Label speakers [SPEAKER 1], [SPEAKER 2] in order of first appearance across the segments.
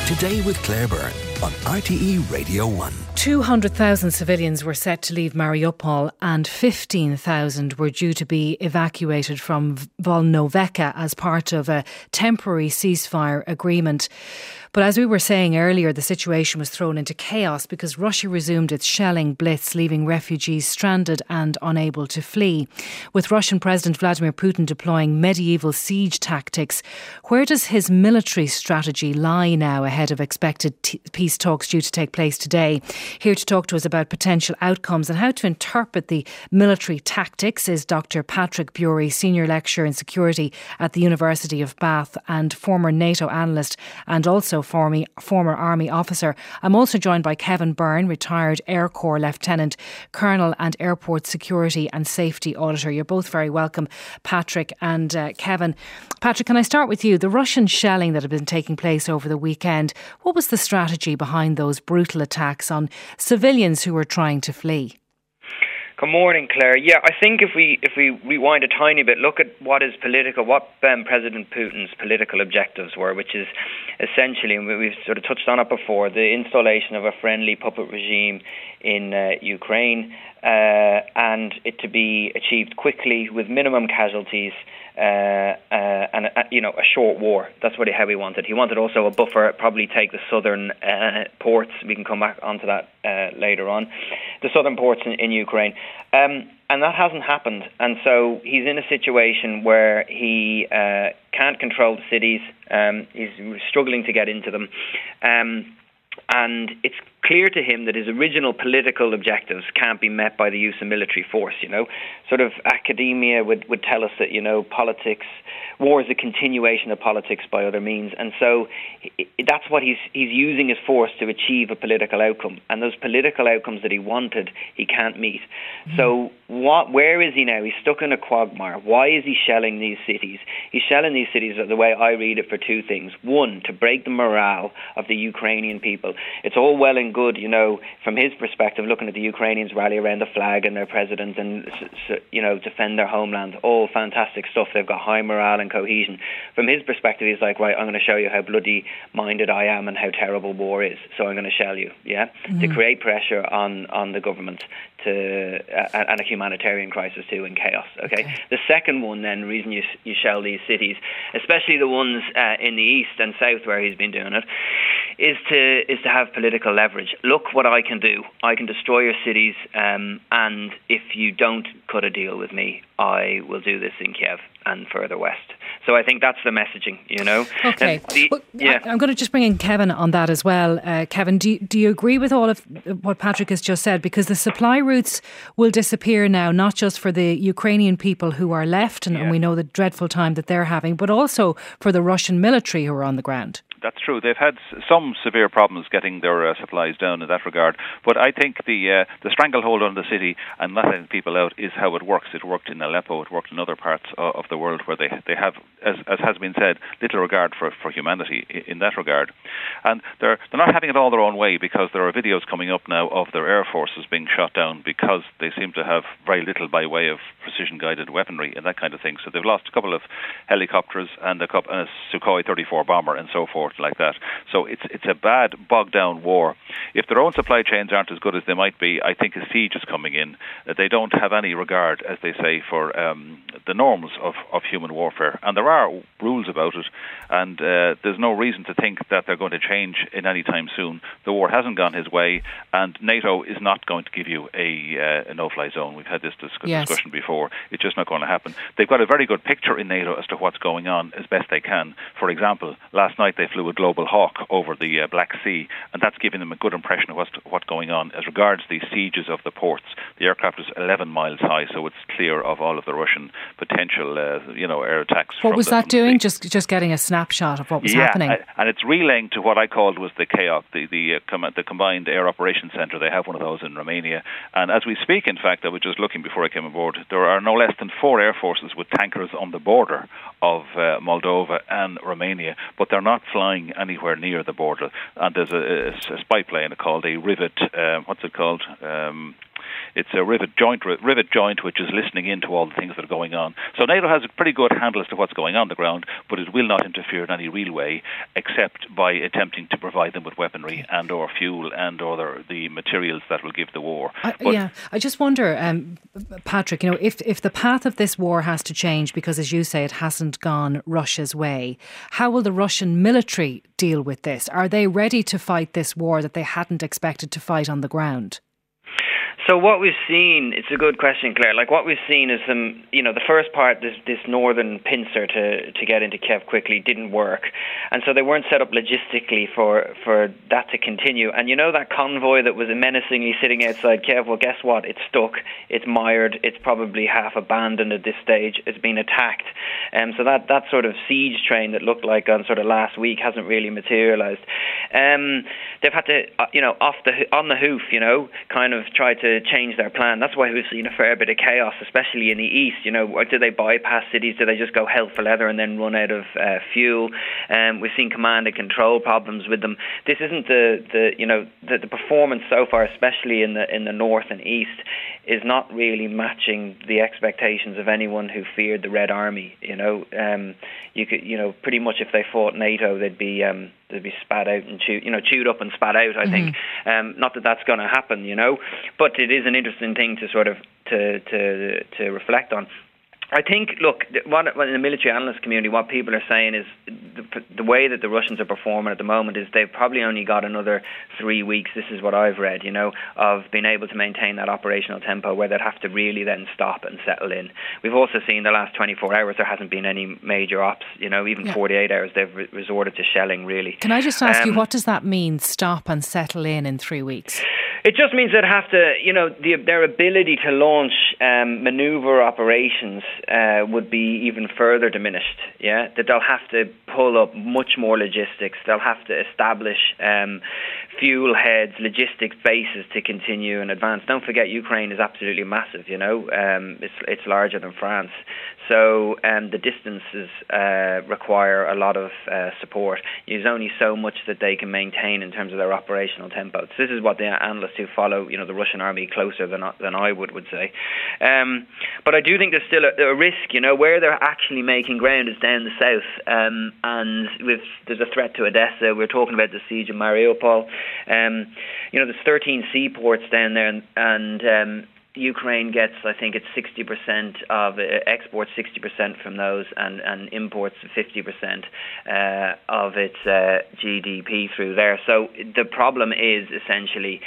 [SPEAKER 1] Today with Claire Byrne on RTE Radio 1.
[SPEAKER 2] 200,000 civilians were set to leave Mariupol and 15,000 were due to be evacuated from Volnoveka as part of a temporary ceasefire agreement. But as we were saying earlier, the situation was thrown into chaos because Russia resumed its shelling blitz, leaving refugees stranded and unable to flee. With Russian President Vladimir Putin deploying medieval siege tactics, where does his military strategy lie now ahead of expected peace talks due to take place today? Here to talk to us about potential outcomes and how to interpret the military tactics is Dr. Patrick Bury, Senior Lecturer in Security at the University of Bath and former NATO analyst and also former Army officer. I'm also joined by Kevin Byrne, retired Air Corps Lieutenant Colonel and Airport Security and Safety Auditor. You're both very welcome, Patrick and Kevin. Patrick, can I start with you? The Russian shelling that had been taking place over the weekend, what was the strategy behind those brutal attacks on civilians who were trying to flee?
[SPEAKER 3] Good morning, Claire. Yeah, I think if we rewind a tiny bit, look at what President Putin's political objectives were, which is essentially, and we've sort of touched on it before, the installation of a friendly puppet regime in Ukraine, and it to be achieved quickly with minimum casualties and a short war. That's how he wanted. He wanted also a buffer, probably take the southern ports. We can come back onto that later on. The southern ports in Ukraine. And that hasn't happened. And so he's in a situation where he can't control the cities. He's struggling to get into them. And it's clear to him that his original political objectives can't be met by the use of military force. Sort of academia would tell us that, politics, war is a continuation of politics by other means. And so that's what he's using his force to achieve a political outcome. And those political outcomes that he wanted, he can't meet. Mm-hmm. So where is he now? He's stuck in a quagmire. Why is he shelling these cities? He's shelling these cities, the way I read it, for two things. One, to break the morale of the Ukrainian people. It's all well and good, from his perspective, looking at the Ukrainians rally around the flag and their president and, defend their homeland. All fantastic stuff. They've got high morale and cohesion. From his perspective, he's like, right, I'm going to show you how bloody minded I am and how terrible war is. So I'm going to shell you, to create pressure on the government and a humanitarian crisis too, and chaos. Okay. The second one, then, the reason you shell these cities, especially the ones in the east and south where he's been doing it, is to have political leverage. Look what I can do. I can destroy your cities, and if you don't cut a deal with me, I will do this in Kiev and further west. So I think that's the messaging,
[SPEAKER 2] Okay. I'm going to just bring in Kevin on that as well. Kevin, do you agree with all of what Patrick has just said? Because the supply routes will disappear now, not just for the Ukrainian people who are left, and we know the dreadful time that they're having, but also for the Russian military who are on the ground.
[SPEAKER 4] That's true. They've had some severe problems getting their supplies down in that regard. But I think the stranglehold on the city and not letting people out is how it works. It worked in Aleppo. It worked in other parts of the world where they have, as has been said, little regard for humanity in that regard. And they're not having it all their own way, because there are videos coming up now of their air forces being shot down because they seem to have very little by way of precision-guided weaponry and that kind of thing. So they've lost a couple of helicopters and a Sukhoi 34 bomber and so forth like that. So it's a bad, bogged-down war. If their own supply chains aren't as good as they might be, I think a siege is coming in. They don't have any regard, as they say, for the norms of human warfare. And there are rules about it, and there's no reason to think that they're going to change in any time soon. The war hasn't gone his way, and NATO is not going to give you a no-fly zone. We've had this discussion before. It's just not going to happen. They've got a very good picture in NATO as to what's going on as best they can. For example, last night they flew a Global Hawk over the Black Sea, and that's giving them a good impression of what's going on. As regards the sieges of the ports, the aircraft is 11 miles high, so it's clear of all of the Russian potential, air attacks.
[SPEAKER 2] What was that doing? Just getting a snapshot of what was happening.
[SPEAKER 4] And it's relaying to what I called was the CAOC, the Combined Air Operations Centre. They have one of those in Romania. And as we speak, in fact, I was just looking before I came aboard, there are no less than 4 air forces with tankers on the border of Moldova and Romania, but they're not flying anywhere near the border. And there's a spy plane called a Rivet, what's it called? It's a rivet joint which is listening into all the things that are going on. So NATO has a pretty good handle as to what's going on the ground, but it will not interfere in any real way, except by attempting to provide them with weaponry and or fuel and or the materials that will give the war.
[SPEAKER 2] I just wonder, Patrick, if the path of this war has to change because, as you say, it hasn't gone Russia's way, how will the Russian military deal with this? Are they ready to fight this war that they hadn't expected to fight on the ground?
[SPEAKER 3] So what we've seen, it's a good question, Claire. Like what we've seen is the first part, this northern pincer to get into Kiev quickly didn't work, and so they weren't set up logistically for that to continue. And that convoy that was menacingly sitting outside Kiev, well, guess what? It's stuck. It's mired. It's probably half abandoned at this stage. It's been attacked, so that sort of siege train that looked like on sort of last week hasn't really materialised. They've had to, on the hoof, kind of try to change their plan. That's why we've seen a fair bit of chaos, especially in the east. Do they bypass cities? Do they just go hell for leather and then run out of fuel? We've seen command and control problems with them. This isn't the performance so far, especially in the north and east, is not really matching the expectations of anyone who feared the Red Army. You could, pretty much if they fought NATO, they'd be spat out and chewed up and spat out. I think not that that's going to happen, but it is an interesting thing to sort of to reflect on. I think, look, what in the military analyst community, what people are saying is the way that the Russians are performing at the moment is they've probably only got another 3 weeks, this is what I've read, of being able to maintain that operational tempo where they'd have to really then stop and settle in. We've also seen the last 24 hours there hasn't been any major ops, even 48 hours they've resorted to shelling, really.
[SPEAKER 2] Can I just ask you, what does that mean, stop and settle in 3 weeks?
[SPEAKER 3] It just means they'd have to, their ability to launch manoeuvre operations would be even further diminished. Yeah, that they'll have to pull up much more logistics. They'll have to establish fuel heads, logistics bases to continue and advance. Don't forget, Ukraine is absolutely massive. It's larger than France. So the distances require a lot of support. There's only so much that they can maintain in terms of their operational tempo. So this is what the analysts who follow, the Russian army closer than I would say. But I do think there's still a risk. Where they're actually making ground is down the south, and there's a threat to Odessa. We're talking about the siege of Mariupol. There's 13 seaports down there, and Ukraine gets, I think it's 60% of exports, 60% from those, and imports 50% of its GDP through there. So the problem is essentially,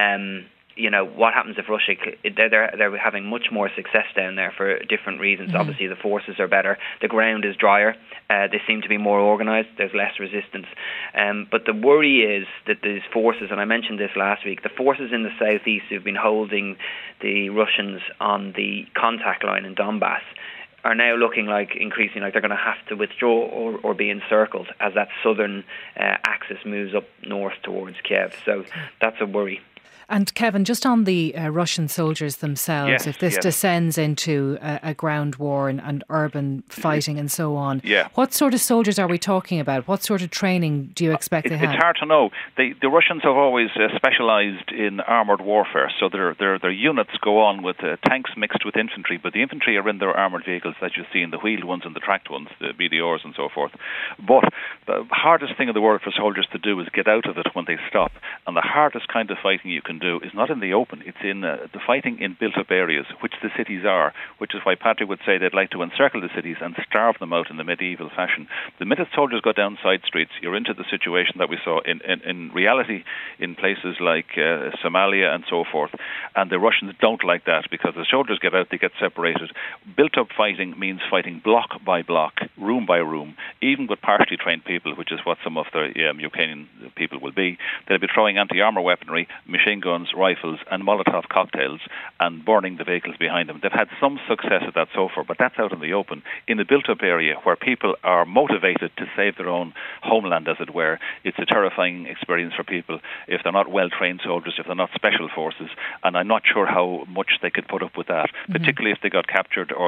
[SPEAKER 3] what happens if Russia? They're having much more success down there for different reasons. Mm-hmm. Obviously, the forces are better. The ground is drier. They seem to be more organised. There's less resistance. But the worry is that these forces, and I mentioned this last week, the forces in the southeast who've been holding the Russians on the contact line in Donbass are now looking increasingly like they're going to have to withdraw or be encircled as that southern axis moves up north towards Kiev. So that's a worry.
[SPEAKER 2] And Kevin, just on the Russian soldiers themselves, if this descends into a ground war and urban fighting and so on, what sort of soldiers are we talking about? What sort of training do you expect they have?
[SPEAKER 4] It's hard to know. The Russians have always specialised in armoured warfare, so their units go on with tanks mixed with infantry, but the infantry are in their armoured vehicles that you see in the wheeled ones and the tracked ones, the BDRs and so forth. But the hardest thing in the world for soldiers to do is get out of it when they stop, and the hardest kind of fighting you can do is not in the open. It's in the fighting in built-up areas, which the cities are, which is why Patrick would say they'd like to encircle the cities and starve them out in the medieval fashion. The minute soldiers go down side streets, you're into the situation that we saw in reality in places like Somalia and so forth. And the Russians don't like that because the soldiers get out, they get separated. Built-up fighting means fighting block by block, room by room, even with partially trained people, which is what some of the Ukrainian people will be. They'll be throwing anti-armour weaponry, machine guns, rifles and Molotov cocktails and burning the vehicles behind them. They've had some success at that so far, but that's out in the open. In the built-up area where people are motivated to save their own homeland, as it were, it's a terrifying experience for people if they're not well-trained soldiers, if they're not special forces, and I'm not sure how much they could put up with that, particularly if they got captured or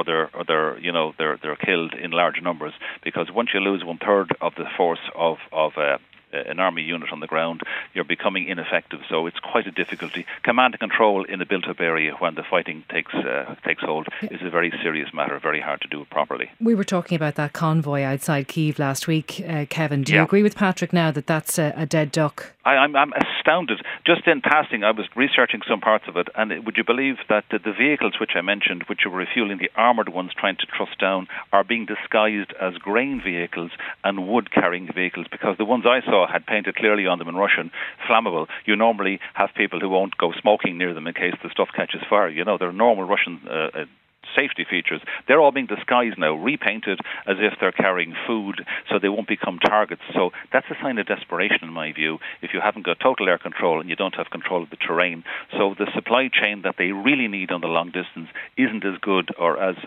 [SPEAKER 4] they're killed in large numbers, because once you lose 1/3 of the force of an army unit on the ground, you're becoming ineffective. So it's quite a difficulty. Command and control in a built-up area when the fighting takes hold is a very serious matter, very hard to do it properly.
[SPEAKER 2] We were talking about that convoy outside Kyiv last week, Kevin. Do you agree with Patrick now that that's a dead duck?
[SPEAKER 4] I'm astounded. Just in passing, I was researching some parts of it, and would you believe that the vehicles which I mentioned, which are refueling the armoured ones trying to thrust down, are being disguised as grain vehicles and wood-carrying vehicles, because the ones I saw had painted clearly on them in Russian, flammable. You normally have people who won't go smoking near them in case the stuff catches fire. You know, they're normal Russian safety features. They're all being disguised now, repainted as if they're carrying food so they won't become targets. So that's a sign of desperation in my view, if you haven't got total air control and you don't have control of the terrain. So the supply chain that they really need on the long distance isn't as good or as,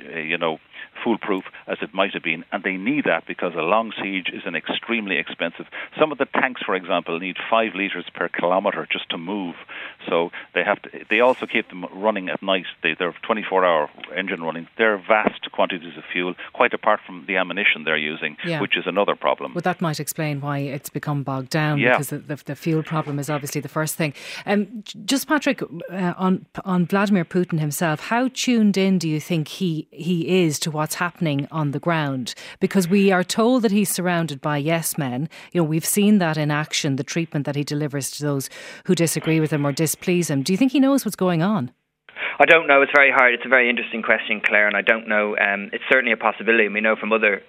[SPEAKER 4] foolproof as it might have been, and they need that because a long siege is an extremely expensive. Some of the tanks, for example, need 5 litres per kilometre just to move. So they also keep them running at night. They're 24-hour engine running. They're vast quantities of fuel, quite apart from the ammunition they're using, which is another problem.
[SPEAKER 2] Well, that might explain why it's become bogged down, because the fuel problem is obviously the first thing. Just Patrick, on Vladimir Putin himself, how tuned in do you think he is to what's happening on the ground? Because we are told that he's surrounded by yes men. You know, we've seen that in action, the treatment that he delivers to those who disagree with him or displease him. Do you think he knows what's going on?
[SPEAKER 3] I don't know. It's very hard. It's a very interesting question, Claire, and I don't know. It's certainly a possibility. We know from other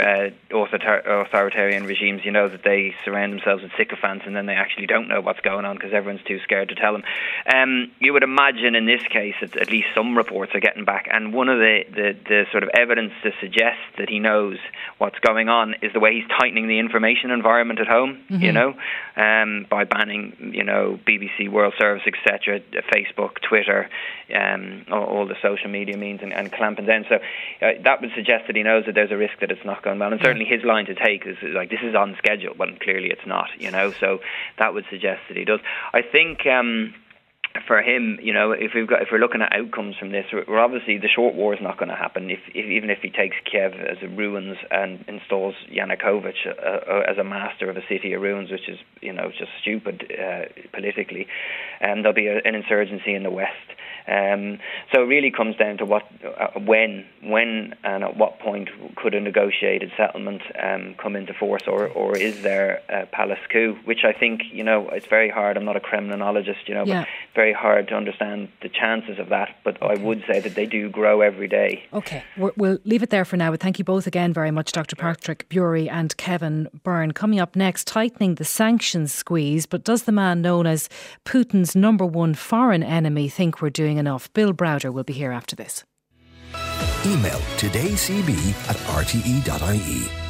[SPEAKER 3] authoritarian regimes, you know, that they surround themselves with sycophants and then they actually don't know what's going on because everyone's too scared to tell them. You would imagine in this case that at least some reports are getting back, and one of the sort of evidence to suggest that he knows what's going on is the way he's tightening the information environment at home, you know, by banning, you know, BBC World Service, etc., Facebook, Twitter, all the social media means, and clamping down. So that would suggest that he knows that there's a risk that it's not going well. And certainly his line to take is like, this is on schedule, but clearly it's not, you know. So that would suggest that he does. I think for him, you know, if we're looking at outcomes from this, we're obviously the short war is not going to happen. Even if he takes Kiev as a ruins and installs Yanukovych as a master of a city of ruins, which is, you know, just stupid politically, and there'll be an insurgency in the west. So it really comes down to when and at what point could a negotiated settlement come into force, or is there a palace coup, which I think, you know, it's very hard. I'm not a Kremlinologist, you know, but very hard to understand the chances of that. But I would say that they do grow every day. Okay,
[SPEAKER 2] we'll leave it there for now. But thank you both again very much, Dr. Patrick Bury and Kevin Byrne. Coming up next, tightening the sanctions squeeze. But does the man known as Putin's number one foreign enemy think we're doing enough? Bill Browder will be here after this.
[SPEAKER 1] Email todaycb@rte.ie.